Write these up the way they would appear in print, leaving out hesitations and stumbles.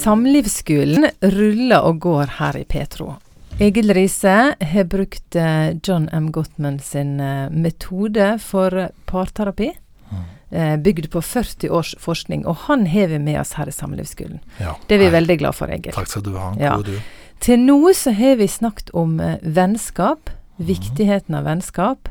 Samlivsskolen ruller og går her i Petro. Egil Riise har brukt John M. Gottman sin metode for parterapi, bygd på 40 års forskning, og han hever med oss her i Samlivsskolen. Ja, det er vi veldig glad for, Egil. Takk skal du ha, god du. Til nå så har vi snakket om vennskap, viktigheten av vennskap,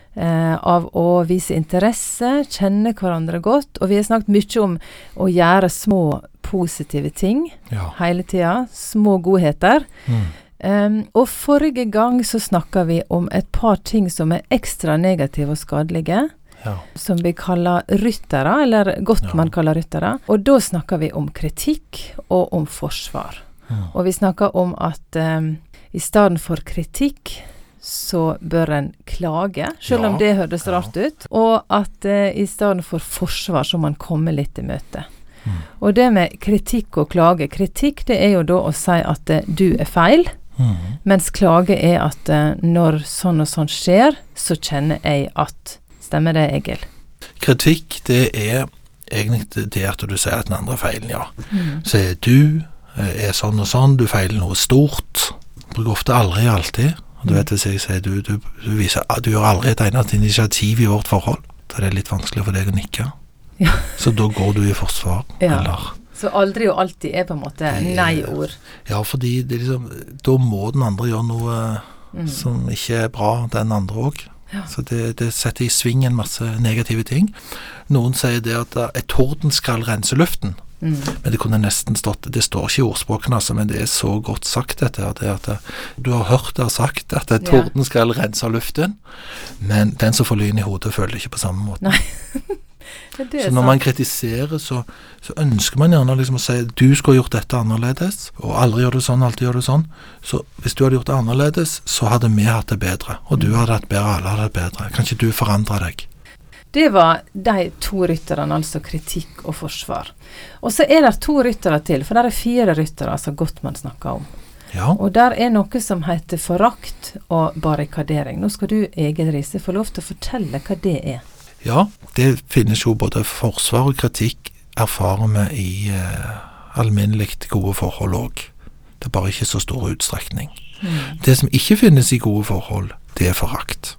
av å vise interesse, kjenne hverandre godt, og vi har snakket mye om å gjøre små positive ting hele tiden, små godheter. Og forrige gang så snakket vi om et par ting som er ekstra negative og skadelige, som vi kaller ryttere, eller Gottman kaller ryttere. Og da snakker vi om kritikk og om forsvar. Og vi snakker om at i stedet for kritikk så bør en klage, selv om det høres rart ut, og at i stedet for forsvar så må man komme litt i møte. Og det med kritikk og klage, kritikk det er jo da å si at du er feil, mens klage er at når sånn og sånn skjer, så kjenner jeg at, stemmer det, Egil? Kritikk, det er egentlig det at du sier at den andre feilen, Så er du er sånn og sånn, du feiler noe stort, bruker ofte aldri alltid, og du vet hvis jeg sier du viser, du gjør aldri et eneste initiativ i vårt forhold, så det er litt vanskelig for deg å nikke. Så da går du i forsvar, eller... Så aldri og alltid er på en måte nei-ord. Ja, fordi det er liksom, da må den andre gjøre noe som ikke er bra, den andre også. Så det setter i sving en masse negative ting. Noen sier det at et torden skal rense luften, men det kunne nesten stått, det står ikke i ordspråkene, altså, men det er så godt sagt dette, det at du har hørt det sagt at et torden skal rense luften, men den som får lyn i hodet føler ikke på samme måte. Nei. Så når man kritiserer, så ønsker man gjerne liksom å si du skulle gjort dette annerledes, og aldri gjør det sånn, alltid gjør det sånn. Så hvis du hadde gjort det annerledes, så hadde vi hatt det bedre, og du hadde hatt bedre, alle hadde hatt bedre. Kan ikke du forandre deg? Det var de to rytterne, altså kritikk og forsvar. Og så er det to ryttere til, for det er 4 ryttere, altså Gottman snakker om. Og der er noe som heter forakt og barrikadering. Nå skal du, Egil Riise, få lov til å fortelle hva det er. Ja, det finnes jo både forsvar og kritikk erfarer vi i alminnelig gode forhold også. Det er bare ikke så stor utstrekning. Det som ikke finnes i gode forhold, det er forakt.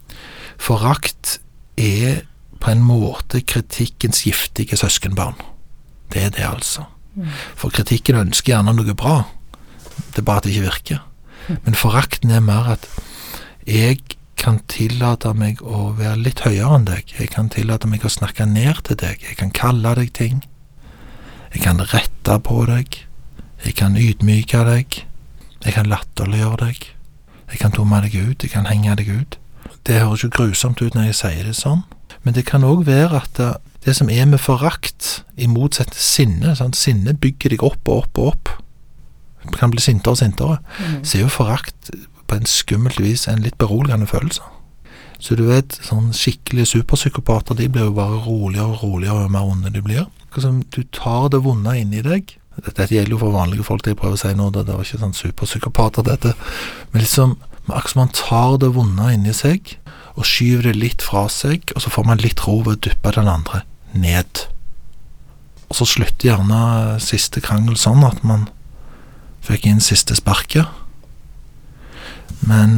Forakt er på en måte kritikkens giftige søskenbarn. Det er det altså. For kritikken ønsker gjerne noe bra. Det er bare at det ikke virker. Men forakten er mer at jeg kan tillate meg å være litt høyere enn deg. Jeg kan tillate meg å snakke ned til deg. Jeg kan kalle deg ting. Jeg kan rette på deg. Jeg kan ydmyke deg. Jeg kan latterliggjøre deg. Jeg kan tomme deg ut. Jeg kan henge deg ut. Det høres jo grusomt ut når jeg sier det sånn. Men det kan også være at det som er med forakt, i motsetning til sinne, sånn, sinne bygger deg opp og opp og opp. Det kan bli sintere og sintere. Så er jo forakt på en skummelt vis en litt beroligende følelse. Så du vet, sånn skikkelige superpsykopater, de blir jo bare roligere og roligere og mer onde de blir. Som du tar det vonde inn i deg. Dette gjelder jo for vanlige folk, det jeg prøver å si nå, det var ikke sånn superpsykopater dette. Men liksom, akkurat som man tar det vonde inn i seg, og skyver det litt fra seg, og så får man litt ro ved å dyppe den andre ned. Og så slutter gjerne siste krangel sånn at man fikk inn siste sparket. Men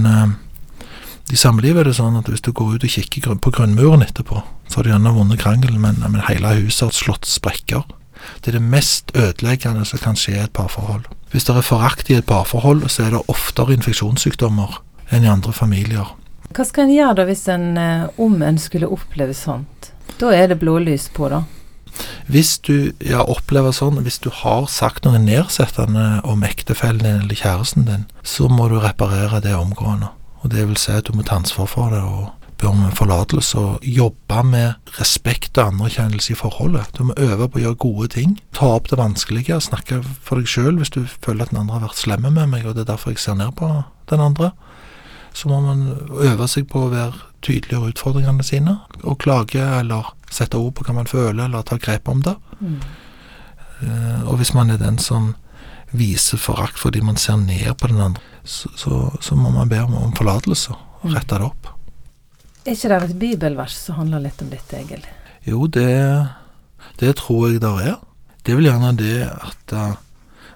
i samlivet er det sånn at hvis du går ut og kikker på grunnmuren etterpå, så har du gjerne vunnet krangel, men hele huset har slått sprekker. Det er det mest ødeleggende som kan skje i et parforhold. Hvis det er forakt i et parforhold, så er det oftere infeksjonssykdommer enn i andre familier. Hva skal en gjøre da hvis om en skulle oppleve sånt? Da er det blålys på da. Hvis du opplever sånn, hvis du har sagt noe nedsettende om ektefellen din eller kjæresten din, så må du reparere det omgående. Og det vil si at du må ta ansvar for det og be om forlatelse og jobbe med respekt og anerkjennelse i forholdet. Du må øve på å gjøre gode ting, ta opp det vanskelige, snakke for deg selv hvis du føler at den andre har vært slemme med meg, og det er derfor jeg ser ned på den andre. Så må man øve seg på å være tydelig over utfordringene sine, og klage eller sette ord på hva man føler, eller ta grep om det. Og hvis man er den som viser forakt fordi man ser ned på den andre, så må man be om forlatelse og rette det opp. Er ikke det et bibelvers som handler litt om dette, Egil? Jo, det tror jeg der er. Det er vel gjerne det at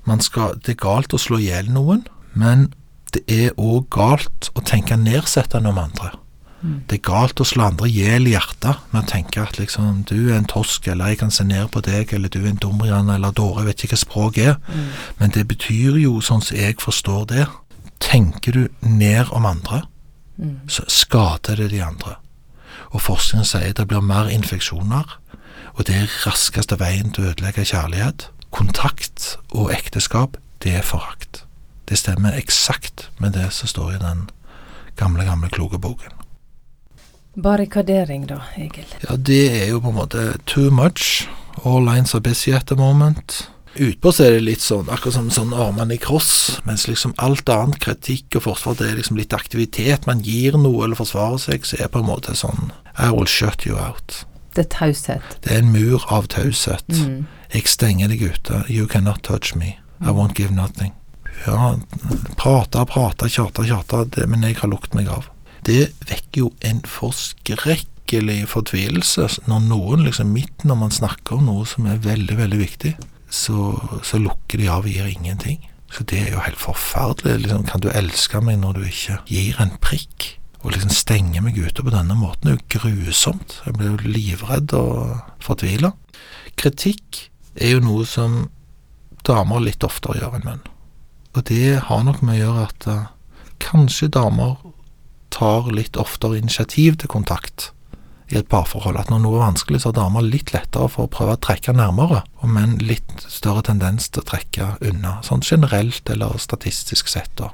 Det galt å slå ihjel noen, men det også galt å tenke nedsettende om andre. Det galt å slå andre ihjel i hjertet med å tenke at liksom, du en tosk, eller jeg kan se ned på deg, eller du en dumrian, eller dåre, jeg vet ikke hva språk Men det betyr jo, sånn som jeg forstår det, tenker du ned om andre, så skader det de andre. Og forskningen sier det blir mer infeksjoner, og det raskeste veien til å ødelegge kjærlighet. Kontakt og ekteskap, det forakt. Det stemmer eksakt med det som står i den gamle kloke boken. Barrikadering da, Egil? Ja, det jo på en måte too much. All lines are busy at the moment. Utpå så det litt sånn, akkurat som sånn armene i kross, mens liksom alt annet, kritikk og forsvar, det liksom litt aktivitet. Man gir noe eller forsvarer seg, så på en måte sånn, I will shut you out. Det taushet. Det en mur av taushet. Jeg stenger deg ute. You cannot touch me. I won't give nothing. Ja, prata, tjata, men jeg har lukt meg av. Det vekker jo en forskrekkelig fortvilelse når noen liksom midt når man snakker om noe som veldig, veldig viktig, så lukker de av og gir ingenting. Så det jo helt forferdelig. Liksom, kan du elske meg når du ikke gir en prikk? Og liksom stenge meg ute på denne måten jo grusomt. Jeg blir jo livredd og fortvilet. Kritikk jo noe som damer litt oftere gjør enn menn. Og det har nok med å gjøre at kanskje damer tar litt oftere initiativ til kontakt i et parforhold. At når noe vanskelig, så har damer litt lettere for å prøve å trekke nærmere, og menn litt større tendens til å trekke unna. Sånn generelt eller statistisk sett da.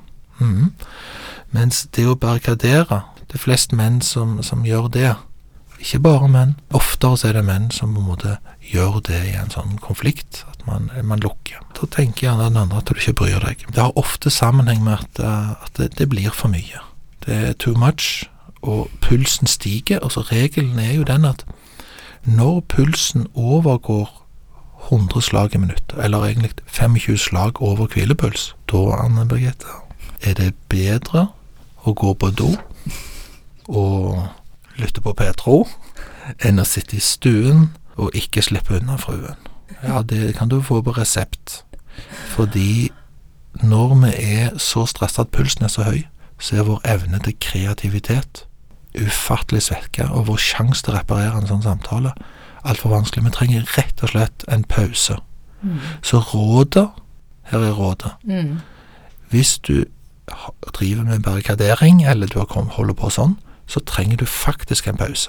Mens det å barrikadere, det flest menn som gjør det. Ikke bare menn. Oftere så det menn som på en måte gjør det i en sånn konflikt, at man lukker. Da tenker gjerne den andre at du ikke bryr deg. Det har ofte sammenheng med at det blir for mye. Det too much, og pulsen stiger. Og så regelen jo den at når pulsen overgår 100 slag i minuttet, eller egentlig 25 slag over hvilepuls, da, Anne Birgitte, det bedre å gå på do og lytte på Petro enn å sitte i stuen og ikke slippe unna fruen. Ja, det kan du få på resept. Fordi når vi så stresset at pulsen så høy, så vår evne til kreativitet ufattelig svekket, og vår sjanse til å reparere en sånn samtale alt for vanskelig. Vi trenger rett og slett en pause. Så rådet, her rådet. Hvis du driver med barrikadering, eller du holder på sånn, så trenger du faktisk en pause.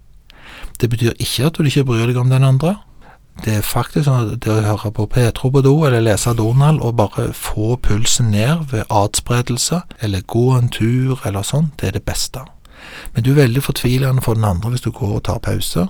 Det betyr ikke at du ikke bryr deg om den andre. Det faktisk sånn at det å høre på Petro på do, eller lese Donald, og bare få pulsen ned ved adspredelse, eller gå en tur, eller sånn, det det beste. Men du veldig fortvilende for den andre hvis du går og tar pause.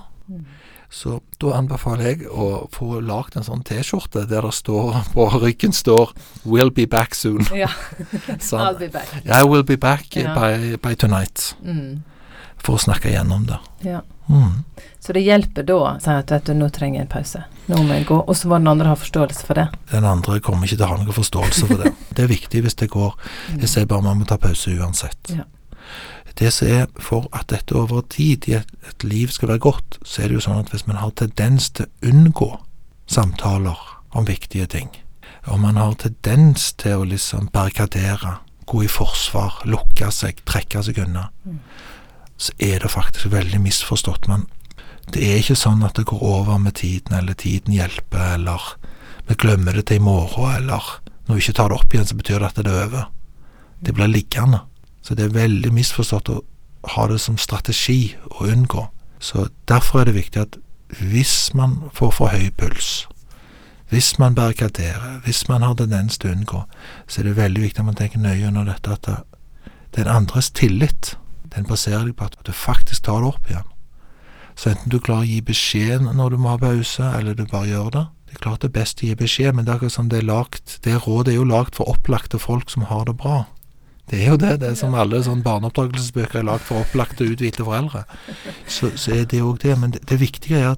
Så da anbefaler jeg å få lagt en sånn t-skjorte der det står, på ryggen står "We'll be back soon". Ja, sånn. I'll be back. I will be back by tonight. For å snakke igjennom det. Ja. Så det hjelper da, sier at vet du, nå trenger jeg en pause. Nå må jeg gå, og så må den andre ha forståelse for det. Den andre kommer ikke til å ha noen forståelse for det. Det viktig hvis det går. Jeg sier bare man må ta pause uansett. Ja. Det som for at dette over tid i et liv skal være godt, så det jo sånn at hvis man har tendens til å unngå samtaler om viktige ting, og man har tendens til å liksom barrikadere, gå i forsvar, lukke seg, trekke seg unna, så det faktisk veldig misforstått. Men det ikke sånn at det går over med tiden, eller tiden hjelper, eller vi glemmer det til i morgen, eller når vi ikke tar det opp igjen, så betyr det at det over. Det blir liggende. Så det veldig misforstått å ha det som strategi å unngå. Så derfor det viktig at hvis man får for høy puls, hvis man barrikaderer, hvis man har tendens til å unngå, så det veldig viktig at man tenker nøye under dette, at den andres tillit, den baserer deg på at du faktisk tar det opp igjen. Så enten du klarer å gi beskjed når du må ha pause, eller du bare gjør det. Det klart det best å gi beskjed, men det akkurat som det rådet jo lagt for opplagte folk som har det bra. Det jo det som alle sånn barneoppdragelsesbøker lagt for opplagte uthvilte foreldre. Så det jo det, men det viktige at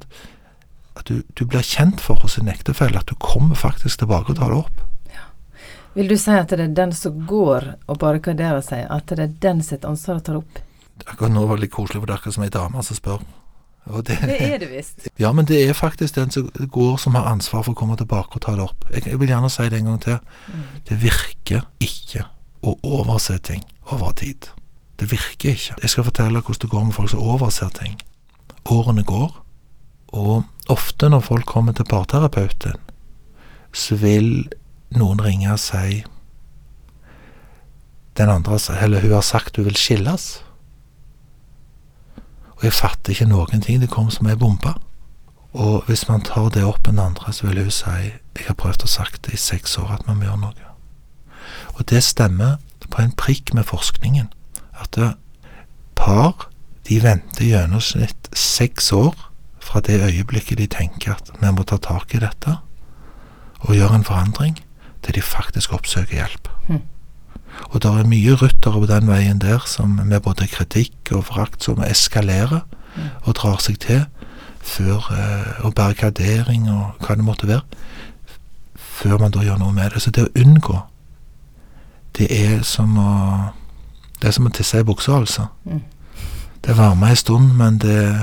du blir kjent for hos en ektefelle, at du kommer faktisk tilbake og tar det opp. Ja. Vil du si at det den som går og barrikaderer seg, at det den sitt ansvar å ta det opp? Akkurat nå var det litt koselig, for det akkurat som en dame som spør, Og Det er det visst. Ja, men det er faktisk den som går som har ansvar for å komme tilbake og ta det opp. Jeg vil gjerne si det en gang til. Det virker ikke å overse ting over tid. Det virker ikke. Jeg skal fortelle hvordan det går med folk som overser ting. Årene går, og ofte når folk kommer til parterapeuten, så vil noen ringe og si den andre, eller hun har sagt hun vil skilles. Og jeg fatter ikke noen ting, det kom som en bombe. Og hvis man tar det opp en andre, så vil hun si, jeg har prøvd å sagt det i 6 år at man må gjøre noe. Og det stemmer på en prikk med forskningen, at par, de venter i gjennomsnitt 6 år fra det øyeblikket de tenker at vi må ta tak i dette, og gjøre en forandring, til de faktisk oppsøker hjelp. Og det er mye ryttere på den veien der, som med både kritikk og forakt, som eskalerer og drar seg til, før, og barrikadering og hva det måtte være, før man da gjør noe med det. Så det å unngå, det er som å tisse i buksa, altså. Det varmer en stund, men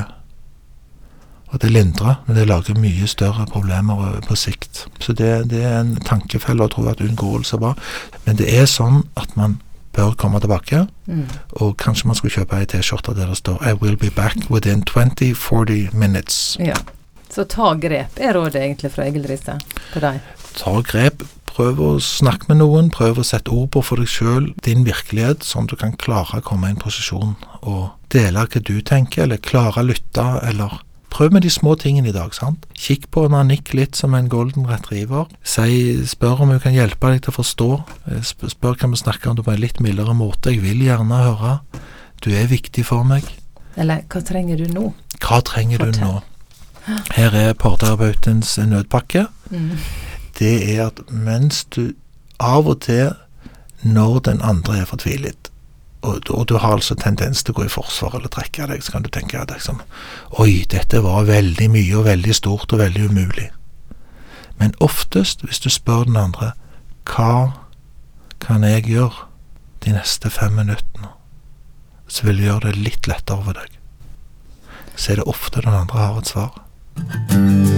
det lindrer, men det lager mye større problemer på sikt. Så det er en tankefelle å tro at unngåelse er bra. Men det er sånn at man bør komme tilbake, og kanskje man skulle kjøpe en t-skjorte der det står I will be back within 20-40 minutes. Ja. Så ta grep er rådet egentlig fra Egil Riise på deg? Ta grep. Prøv å snakke med noen, prøv å sette ord på for deg selv, din virkelighet, sånn at du kan klare å komme i en posisjon og dele hva du tenker, eller klare å lytte, eller prøv med de små tingene i dag, sant? Kikk på Nanik litt som en golden retriever. Spør om hun kan hjelpe deg til å forstå. Spør kan vi snakke om det på en litt mildere måte. Jeg vil gjerne høre. Du er viktig for meg. Eller, hva trenger du nå? Hva trenger du nå? Her er parterapeutens nødpakke. Det er at mens du av og til, når den andre er fortvilet, og du har altså tendens til å gå i forsvar eller trekke deg, så kan du tenke at liksom, oi, dette var veldig mye og veldig stort og veldig umulig. Men oftest, hvis du spør den andre, hva kan jeg gjøre de neste 5 minuttene, så vil du gjøre det litt lettere for deg. Så er det ofte den andre har et svar.